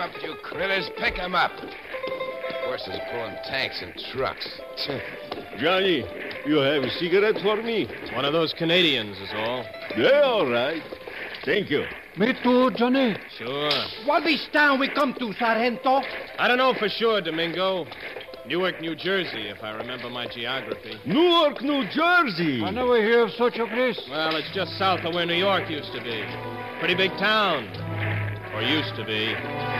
up, you critters. Pick 'em up. Horses pulling tanks and trucks. Johnny, you have a cigarette for me? It's one of those Canadians is all. Yeah, all right. Thank you. Me too, Johnny. Sure. What this town we come to, Sargento? I don't know for sure, Domingo. Newark, New Jersey, if I remember my geography. Newark, New Jersey. I never hear of such a place. Well, it's just south of where New York used to be. Pretty big town. Or used to be.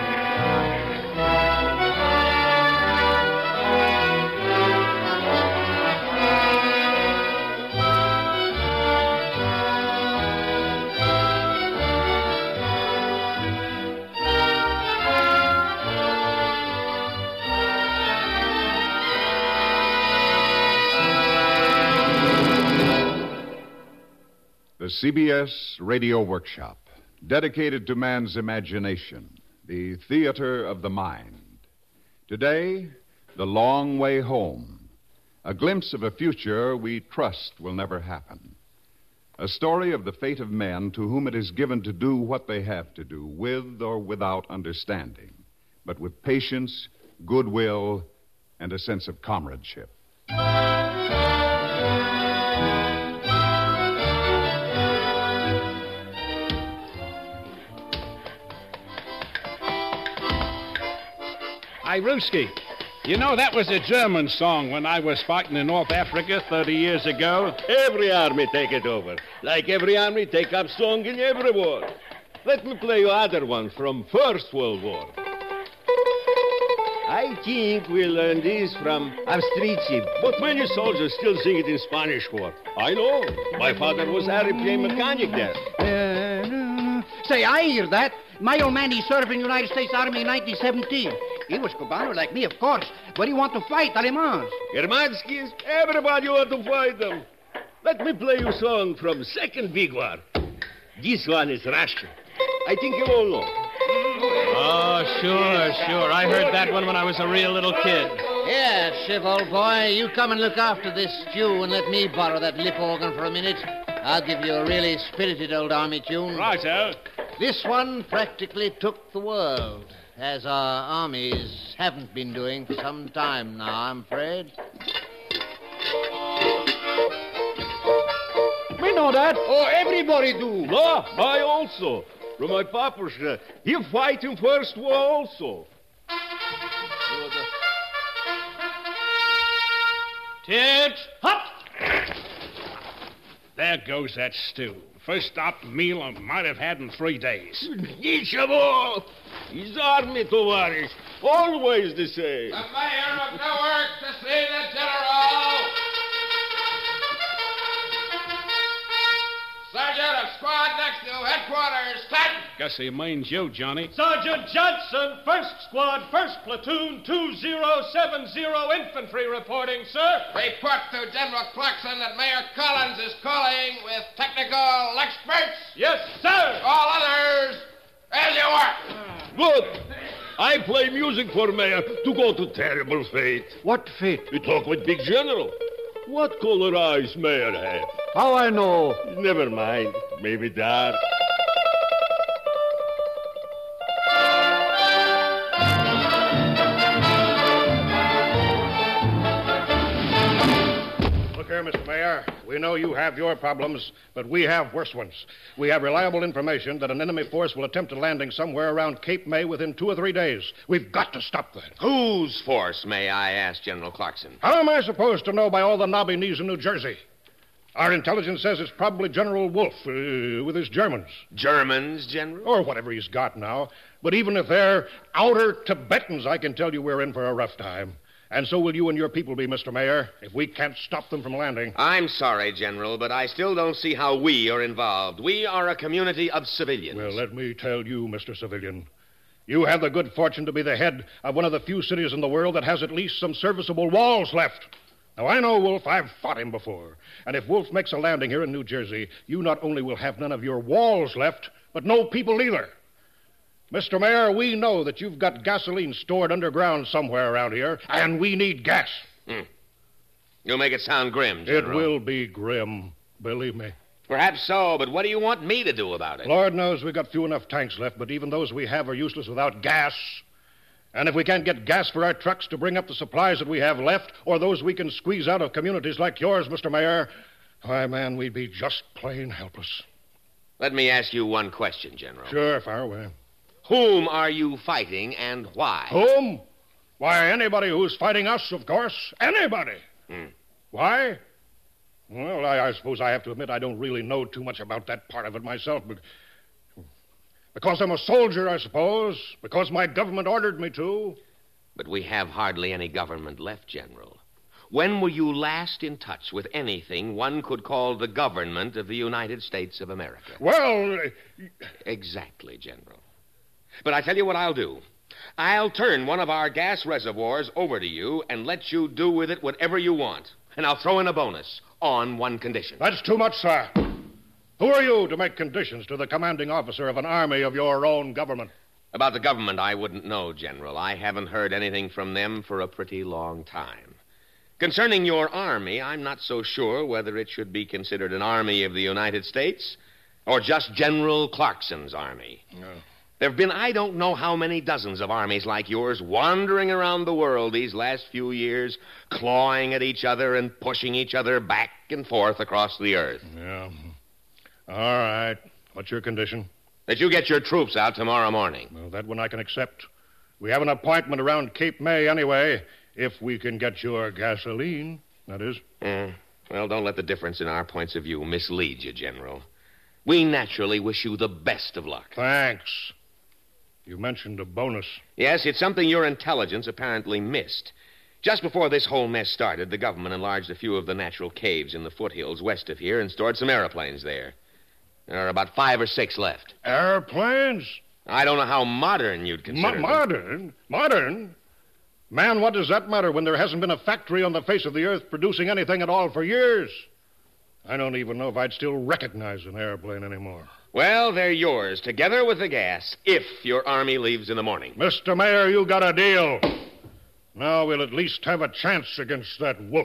The CBS Radio Workshop, dedicated to man's imagination, the theater of the mind. Today, The Long Way Home, a glimpse of a future we trust will never happen. A story of the fate of men to whom it is given to do what they have to do, with or without understanding, but with patience, goodwill, and a sense of comradeship. Ruski, you know that was a German song when I was fighting in North Africa 30 years ago. Every army take it over. Like every army take up song in every war. Let me play you other one from First World War. I think we learned this from Avstrici, but many soldiers still sing it in Spanish war. I know. My father was airplane mechanic there. Say, I hear that. My old man, he served in the United States Army in 1917. He was Cubano like me, of course, but he want to fight Alemans. Germanskis, everybody want to fight them. Let me play you a song from Second Big War. This one is Russian. I think you all know. Oh, sure. I heard that one when I was a real little kid. Yeah, Shiv, old boy, you come and look after this stew and let me borrow that lip organ for a minute. I'll give you a really spirited old army tune. Righto. This one practically took the world, as our armies haven't been doing for some time now, I'm afraid. We know that. Oh, everybody do. No, I also. From my papa's, he fight in First War also. Tits, hop! There goes that stew. First stop meal I might have had in 3 days. Ничего. His army, товарищ. Always the same. The mayor of Newark to see the general. Sergeant of squad next to headquarters. Stand. Guess he means you, Johnny. Sergeant Johnson, 1st Squad, 1st Platoon, 2070 Infantry reporting, sir. Report to General Clarkson that Mayor Collins is calling with technical experts. Yes, sir. All others, as you work. Good. I play music for Mayor to go to terrible fate. What fate? We talk with Big General. What color eyes Mayor have? How I know? Never mind. Maybe dark. Look here, Mr. Mayor. We know you have your problems, but we have worse ones. We have reliable information that an enemy force will attempt a landing somewhere around Cape May within 2 or 3 days. We've got to stop that. Whose force, may I ask, General Clarkson? How am I supposed to know by all the knobby knees in New Jersey? Our intelligence says it's probably General Wolfe with his Germans. Germans, General? Or whatever he's got now. But even if they're outer Tibetans, I can tell you we're in for a rough time. And so will you and your people be, Mr. Mayor, if we can't stop them from landing. I'm sorry, General, but I still don't see how we are involved. We are a community of civilians. Well, let me tell you, Mr. Civilian. You have the good fortune to be the head of one of the few cities in the world that has at least some serviceable walls left. Now, I know Wolfe. I've fought him before. And if Wolfe makes a landing here in New Jersey, you not only will have none of your walls left, but no people either. Mr. Mayor, we know that you've got gasoline stored underground somewhere around here, and we need gas. You'll make it sound grim, General. It will be grim, believe me. Perhaps so, but what do you want me to do about it? Lord knows we've got few enough tanks left, but even those we have are useless without gas. And if we can't get gas for our trucks to bring up the supplies that we have left, or those we can squeeze out of communities like yours, Mr. Mayor, why, man, we'd be just plain helpless. Let me ask you one question, General. Sure, fire away. Whom are you fighting and why? Whom? Why, anybody who's fighting us, of course. Anybody. Why? Well, I suppose I have to admit I don't really know too much about that part of it myself. But because I'm a soldier, I suppose. Because my government ordered me to. But we have hardly any government left, General. When were you last in touch with anything one could call the government of the United States of America? Well... Exactly, General. But I tell you what I'll do. I'll turn one of our gas reservoirs over to you and let you do with it whatever you want. And I'll throw in a bonus on one condition. That's too much, sir. Who are you to make conditions to the commanding officer of an army of your own government? About the government, I wouldn't know, General. I haven't heard anything from them for a pretty long time. Concerning your army, I'm not so sure whether it should be considered an army of the United States or just General Clarkson's army. No. There have been I don't know how many dozens of armies like yours wandering around the world these last few years, clawing at each other and pushing each other back and forth across the earth. Yeah. All right. What's your condition? That you get your troops out tomorrow morning. Well, that one I can accept. We have an appointment around Cape May anyway, if we can get your gasoline, that is. Well, don't let the difference in our points of view mislead you, General. We naturally wish you the best of luck. Thanks. You mentioned a bonus. Yes, it's something your intelligence apparently missed. Just before this whole mess started, the government enlarged a few of the natural caves in the foothills west of here and stored some airplanes there. There are about 5 or 6 left. Airplanes? I don't know how modern you'd consider them. Modern? Modern? Man, what does that matter when there hasn't been a factory on the face of the earth producing anything at all for years? I don't even know if I'd still recognize an airplane anymore. Well, they're yours, together with the gas, if your army leaves in the morning. Mr. Mayor, you got a deal. Now we'll at least have a chance against that wolf.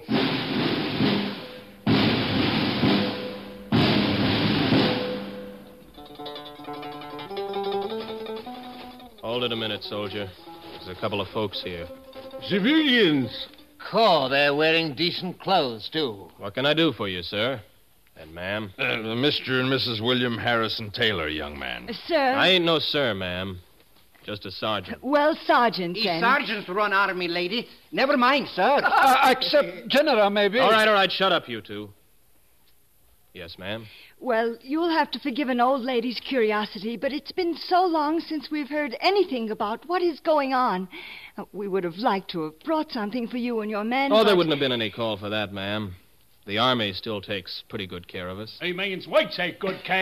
Hold it a minute, soldier. There's a couple of folks here. Civilians. Oh, they're wearing decent clothes, too. What can I do for you, sir? And ma'am? Mr. and Mrs. William Harrison Taylor, young man. Sir? I ain't no sir, ma'am. Just a sergeant. Well, Sergeant, These then. sergeants run army, lady. Never mind, sir. Except General, maybe. All right, shut up, you two. Yes, ma'am? Well, you'll have to forgive an old lady's curiosity, but it's been so long since we've heard anything about what is going on. We would have liked to have brought something for you and your men. Oh, there wouldn't have been any call for that, ma'am. The Army still takes pretty good care of us. He means we take good care.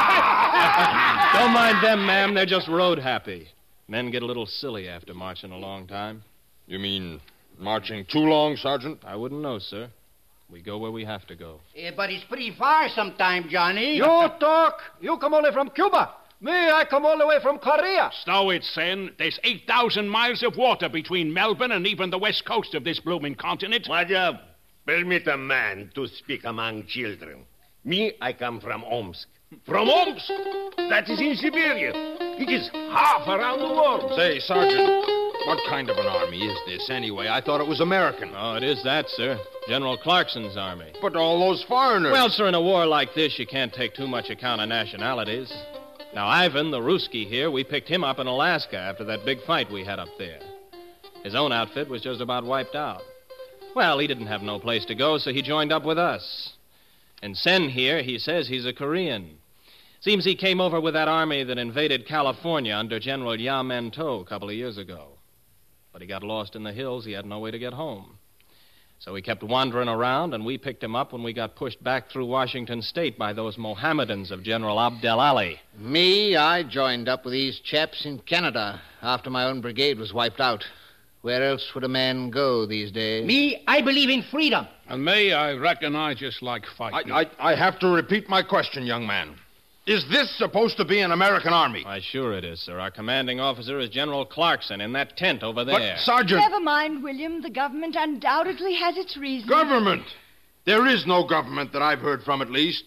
Don't mind them, ma'am. They're just road happy. Men get a little silly after marching a long time. You mean marching too long, Sergeant? I wouldn't know, sir. We go where we have to go. Yeah, but it's pretty far sometime, Johnny. You talk. You come only from Cuba. Me, I come all the way from Korea. Stow it, Sen. There's 8,000 miles of water between Melbourne and even the west coast of this blooming continent. Madam, permit a man to speak among children. Me, I come from Omsk. From Omsk? That is in Siberia. It is half around the world. Say, Sergeant, what kind of an army is this anyway? I thought it was American. Oh, it is that, sir. General Clarkson's army. But all those foreigners... Well, sir, in a war like this, you can't take too much account of nationalities. Now, Ivan, the Ruski here, we picked him up in Alaska after that big fight we had up there. His own outfit was just about wiped out. Well, he didn't have no place to go, so he joined up with us. And Sen here, he says he's a Korean. Seems he came over with that army that invaded California under General Yamento a couple of years ago. But he got lost in the hills. He had no way to get home. So he kept wandering around, and we picked him up when we got pushed back through Washington State by those Mohammedans of General Abdel Ali. Me, I joined up with these chaps in Canada after my own brigade was wiped out. Where else would a man go these days? Me, I believe in freedom. And me, I reckon I just like fighting. I have to repeat my question, young man. Is this supposed to be an American army? Why, sure it is, sir. Our commanding officer is General Clarkson in that tent over there. But, Sergeant... Never mind, William. The government undoubtedly has its reasons. Government? There is no government that I've heard from, at least.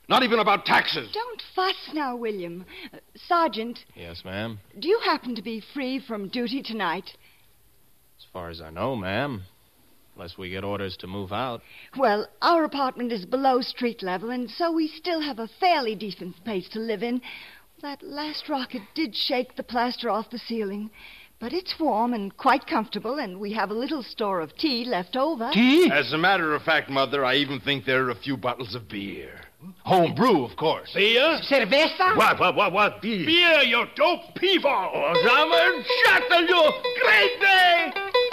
Not even about taxes. Don't fuss now, William. Sergeant, Yes, ma'am. do you happen to be free from duty tonight? As far as I know, ma'am. Unless we get orders to move out. Well, our apartment is below street level, and so we still have a fairly decent place to live in. That last rocket did shake the plaster off the ceiling. But it's warm and quite comfortable, and we have a little store of tea left over. Tea? As a matter of fact, Mother, I even think there are a few bottles of beer. Home brew, of course. Beer? Cerveza? What? Beer, you dope peevo! Oh, Summer, shut you! Great day!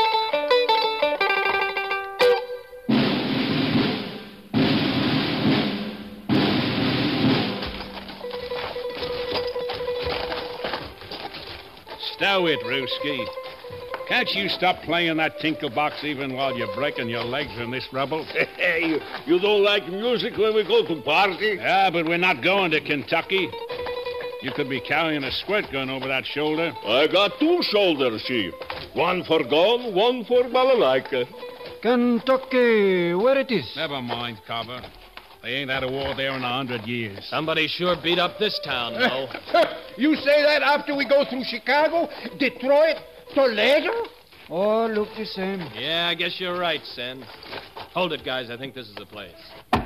Stow it, Ruski. Can't you stop playing that tinkle box even while you're breaking your legs in this rubble? Hey, you don't like music when we go to party? Yeah, but we're not going to Kentucky. You could be carrying a squirt gun over that shoulder. I got 2 shoulders, Chief. One for gun, one for balalaika. Kentucky, where it is? Never mind, Carver. They ain't had a war there in 100 years. Somebody sure beat up this town, though. You say that after we go through Chicago, Detroit, Toledo? Oh, look the same. Yeah, I guess you're right, Sen. Hold it, guys. I think this is the place.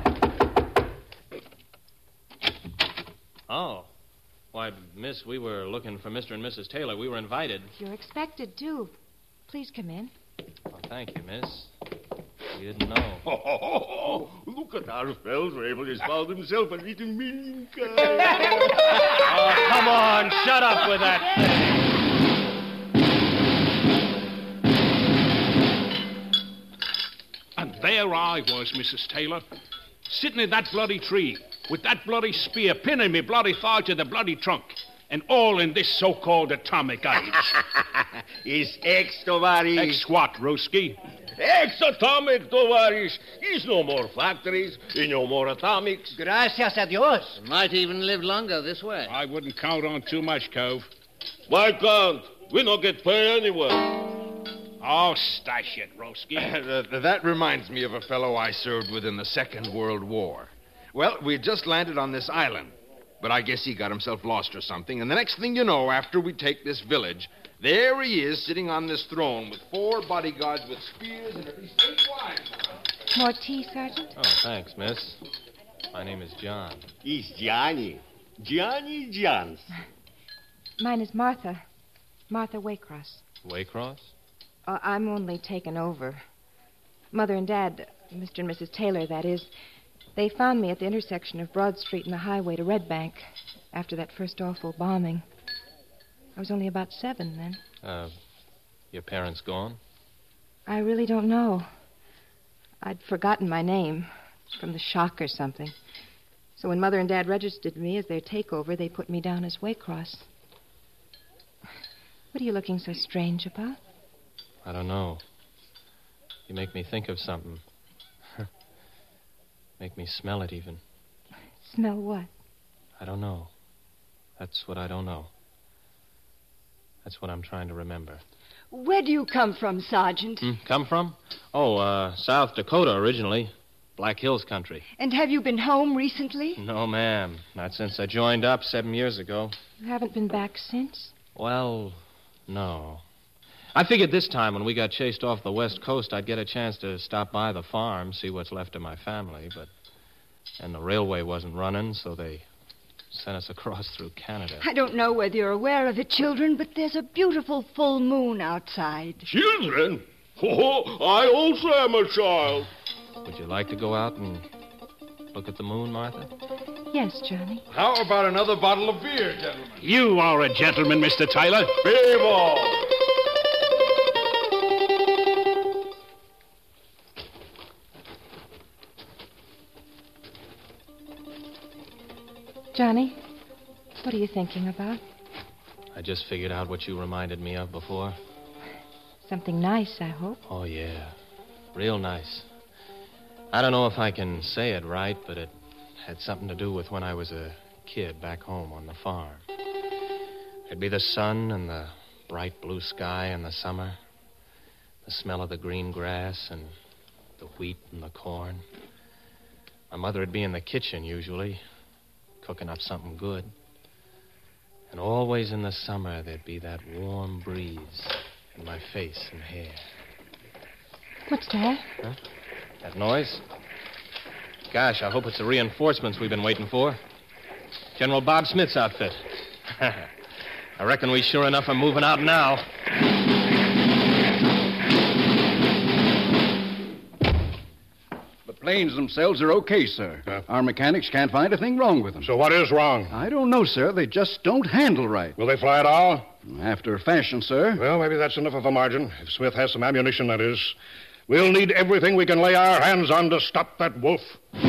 Oh. Why, miss, we were looking for Mr. and Mrs. Taylor. We were invited. You're expected to. Please come in. Oh, thank you, miss. We didn't know. Oh, look at our Feldrebel. He's found himself a little minka. Oh, come on. Shut up with that thing. And there I was, Mrs. Taylor, sitting in that bloody tree, with that bloody spear pinning me bloody thigh to the bloody trunk, and all in this so-called atomic age. It's X, tovarish. Ex what, Ruski? Ex-atomic, tovarish. There's no more factories, no more atomics. Gracias a Dios. Might even live longer this way. I wouldn't count on too much, Cove. Why can't? We don't get paid anyway. Oh, stash it, Ruski. That reminds me of a fellow I served with in the Second World War. Well, we had just landed on this island, but I guess he got himself lost or something, and the next thing you know, after we take this village, there he is sitting on this throne with 4 bodyguards with spears and at least 8 wives. More tea, Sergeant? Oh, thanks, miss. My name is John. It's Johnny. Johnny Johns. Mine is Martha. Martha Waycross. Waycross? I'm only taken over. Mother and Dad, Mr. and Mrs. Taylor, that is, they found me at the intersection of Broad Street and the highway to Red Bank after that first awful bombing. I was only about 7 then. Your parents gone? I really don't know. I'd forgotten my name from the shock or something. So when Mother and Dad registered me as their takeover, they put me down as Waycross. What are you looking so strange about? I don't know. You make me think of something. Make me smell it, even. Smell what? I don't know. That's what I don't know. That's what I'm trying to remember. Where do you come from, Sergeant? Come from? Oh, South Dakota originally. Black Hills country. And have you been home recently? No, ma'am. Not since I joined up 7 years ago. You haven't been back since? Well, no. I figured this time when we got chased off the West Coast, I'd get a chance to stop by the farm, see what's left of my family, and the railway wasn't running, so they sent us across through Canada. I don't know whether you're aware of it, children, but there's a beautiful full moon outside. Children? Oh, I also am a child. Would you like to go out and look at the moon, Martha? Yes, Johnny. How about another bottle of beer, gentlemen? You are a gentleman, Mr. Taylor. Bevo! Johnny, what are you thinking about? I just figured out what you reminded me of before. Something nice, I hope. Oh, yeah. Real nice. I don't know if I can say it right, but it had something to do with when I was a kid back home on the farm. It'd be the sun and the bright blue sky in the summer, the smell of the green grass and the wheat and the corn. My mother would be in the kitchen usually, cooking up something good. And always in the summer, there'd be that warm breeze in my face and hair. What's that? Huh? That noise? Gosh, I hope it's the reinforcements we've been waiting for. General Bob Smith's outfit. I reckon we sure enough are moving out now. The planes themselves are okay, sir. Our mechanics can't find a thing wrong with them. So what is wrong? I don't know, sir. They just don't handle right. Will they fly at all? After a fashion, sir. Well, maybe that's enough of a margin. If Smith has some ammunition, that is. We'll need everything we can lay our hands on to stop that wolf.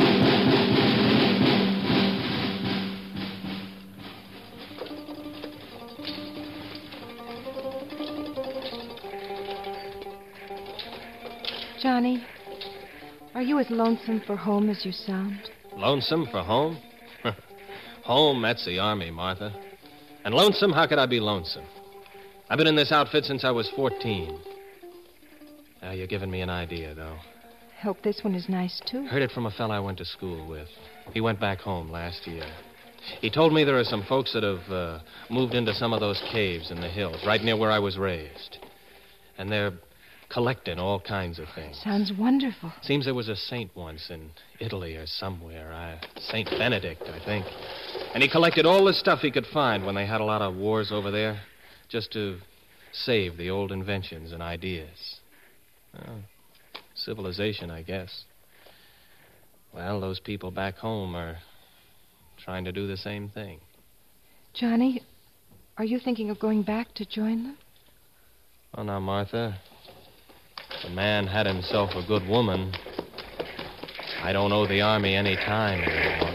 Johnny, are you as lonesome for home as you sound? Lonesome for home? Home, that's the Army, Martha. And lonesome, how could I be lonesome? I've been in this outfit since I was 14. Now, you're giving me an idea, though. Hope this one is nice, too. Heard it from a fella I went to school with. He went back home last year. He told me there are some folks that have moved into some of those caves in the hills, right near where I was raised. And they're collecting all kinds of things. Sounds wonderful. Seems there was a saint once in Italy or somewhere. Saint Benedict, I think. And he collected all the stuff he could find when they had a lot of wars over there, just to save the old inventions and ideas. Well, civilization, I guess. Well, those people back home are trying to do the same thing. Johnny, are you thinking of going back to join them? Well, now, Martha, if a man had himself a good woman, I don't owe the Army any time anymore.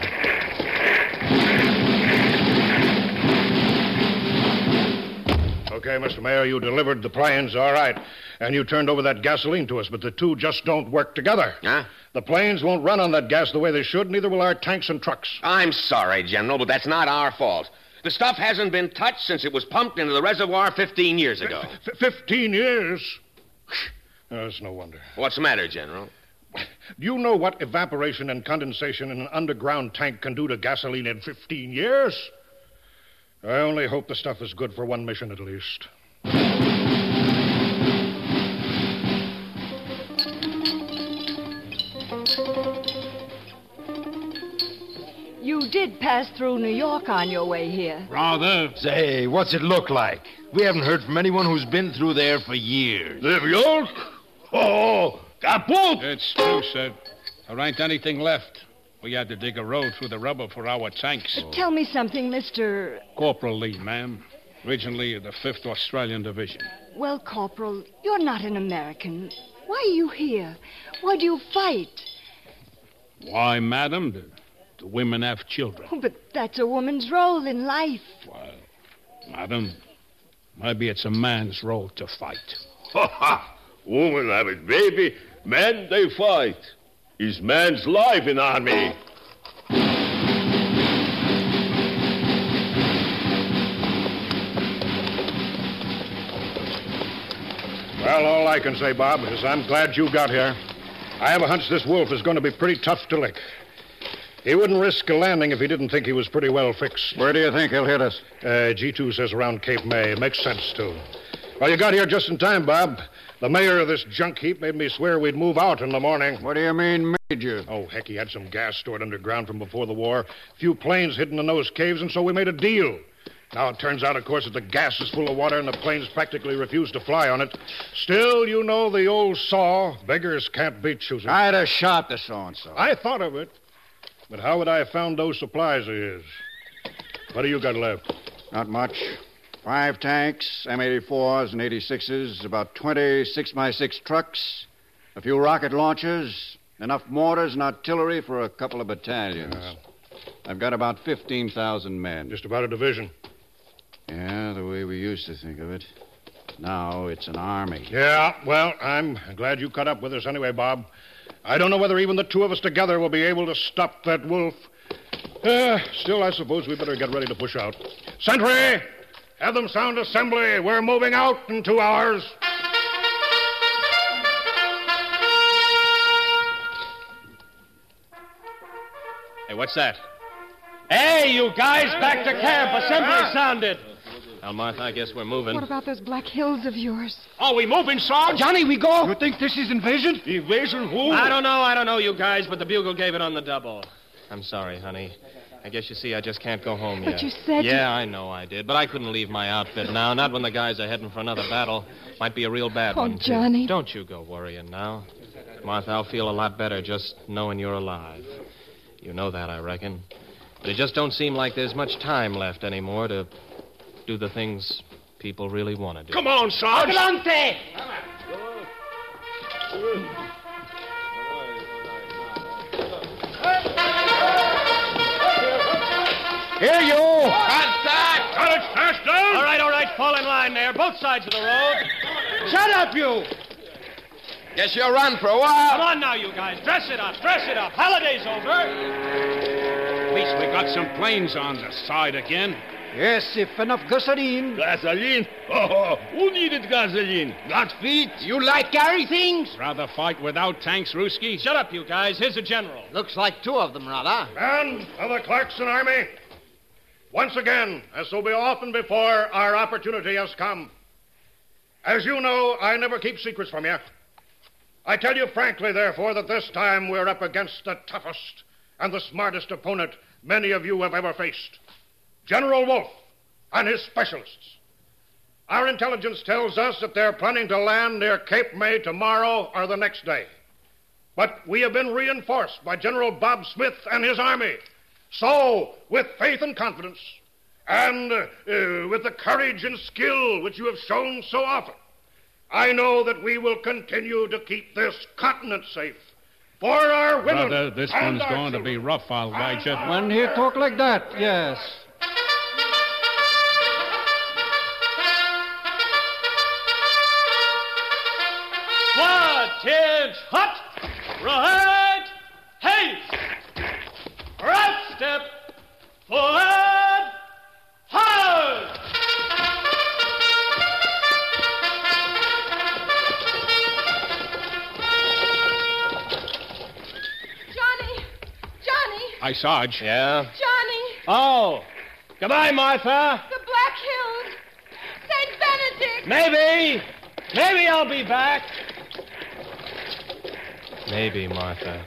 Okay, Mr. Mayor, you delivered the planes, all right. And you turned over that gasoline to us, but the two just don't work together. Huh? The planes won't run on that gas the way they should, neither will our tanks and trucks. I'm sorry, General, but that's not our fault. The stuff hasn't been touched since it was pumped into the reservoir 15 years ago. 15 years? Oh, that's no wonder. What's the matter, General? Do you know what evaporation and condensation in an underground tank can do to gasoline in 15 years? I only hope the stuff is good for one mission at least. You did pass through New York on your way here. Rather. Say, what's it look like? We haven't heard from anyone who's been through there for years. New York? Oh, kaput! It's true, sir. There ain't anything left. We had to dig a road through the rubber for our tanks. Tell me something, Mr. Corporal Lee, ma'am. Originally of the 5th Australian Division. Well, Corporal, you're not an American. Why are you here? Why do you fight? Why, madam, the women have children. Oh, but that's a woman's role in life. Well, madam, maybe it's a man's role to fight. Ha ha! Woman have it, baby. Men, they fight. Is man's life in army. Well, all I can say, Bob, is I'm glad you got here. I have a hunch this wolf is going to be pretty tough to lick. He wouldn't risk a landing if he didn't think he was pretty well fixed. Where do you think he'll hit us? G2 says around Cape May. Makes sense, too. Well, you got here just in time, Bob. The mayor of this junk heap made me swear we'd move out in the morning. What do you mean, Major? Oh, heck, he had some gas stored underground from before the war. A few planes hidden in those caves, and so we made a deal. Now, it turns out, of course, that the gas is full of water and the planes practically refuse to fly on it. Still, you know the old saw, beggars can't be choosers. I'd have shot the so-and-so. I thought of it. But how would I have found those supplies of his? What do you got left? Not much. 5 tanks, M84s and 86s, about 20 6x6 trucks, a few rocket launchers, enough mortars and artillery for a couple of battalions. I've got about 15,000 men. Just about a division. Yeah, the way we used to think of it. Now it's an army. Yeah, well, I'm glad you caught up with us anyway, Bob. I don't know whether even the two of us together will be able to stop that wolf. Still, I suppose we better get ready to push out. Sentry! Have them sound assembly. We're moving out in 2 hours. Hey, what's that? Hey, you guys, back to camp. Assembly sounded. Well, Martha, I guess we're moving. What about those black hills of yours? Are we moving, Sarge? Johnny, we go. You think this is invasion? Invasion who? I don't know, you guys, but the bugle gave it on the double. I'm sorry, honey. I guess you see I just can't go home yet. But you said Yeah, I know I did, but I couldn't leave my outfit now, not when the guys are heading for another battle. Might be a real bad one, too. Johnny. Don't you go worrying now. Martha, I'll feel a lot better just knowing you're alive. You know that, I reckon. But it just don't seem like there's much time left anymore to do the things people really want to do. Come on, Sarge. Adelante! Here you. Contact! Got it, fast down. All right, fall in line there. Both sides of the road. Shut up, you! Guess you'll run for a while. Come on now, you guys. Dress it up. Holiday's over. At least we got some planes on the side again. Yes, if enough gasoline. Gasoline? Oh, who needed gasoline? Got feet? You like carry things? Rather fight without tanks, Ruski. Shut up, you guys. Here's the general. Looks like two of them, rather. Men of the Clarkson Army, once again, as so be often before, our opportunity has come. As you know, I never keep secrets from you. I tell you frankly, therefore, that this time we're up against the toughest and the smartest opponent many of you have ever faced. General Wolfe and his specialists. Our intelligence tells us that they're planning to land near Cape May tomorrow or the next day. But we have been reinforced by General Bob Smith and his army. So, with faith and confidence, and with the courage and skill which you have shown so often, I know that we will continue to keep this continent safe for our women. Brother, this and one's our going to children. be rough, I'll guide you. When he talk like that, yes. Footage hot. Right. Haste. Right step. Forward. Hard. Johnny! Hi, Sarge. Yeah? Johnny! Oh. Goodbye, Martha. The Black Hills! St. Benedict! Maybe I'll be back. Maybe, Martha.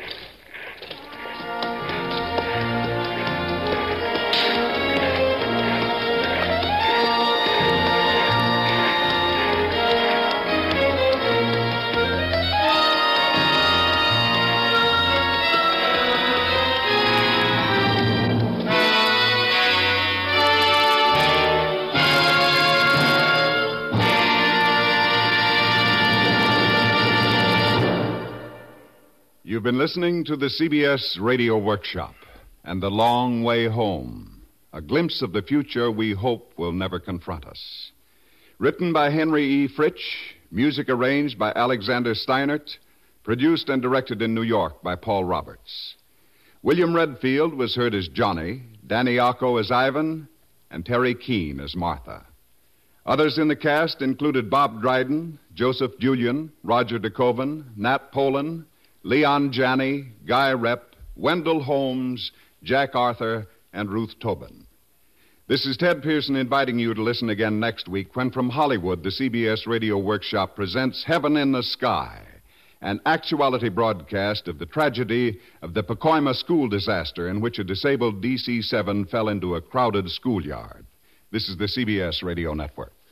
You've been listening to the CBS Radio Workshop and The Long Way Home, a glimpse of the future we hope will never confront us. Written by Henry E. Fritsch, music arranged by Alexander Steinert, produced and directed in New York by Paul Roberts. William Redfield was heard as Johnny, Danny Acco as Ivan, and Terry Keane as Martha. Others in the cast included Bob Dryden, Joseph Julian, Roger DeKoven, Nat Polan, Leon Janney, Guy Rep, Wendell Holmes, Jack Arthur, and Ruth Tobin. This is Ted Pearson inviting you to listen again next week when from Hollywood the CBS Radio Workshop presents Heaven in the Sky, an actuality broadcast of the tragedy of the Pacoima school disaster in which a disabled DC-7 fell into a crowded schoolyard. This is the CBS Radio Network.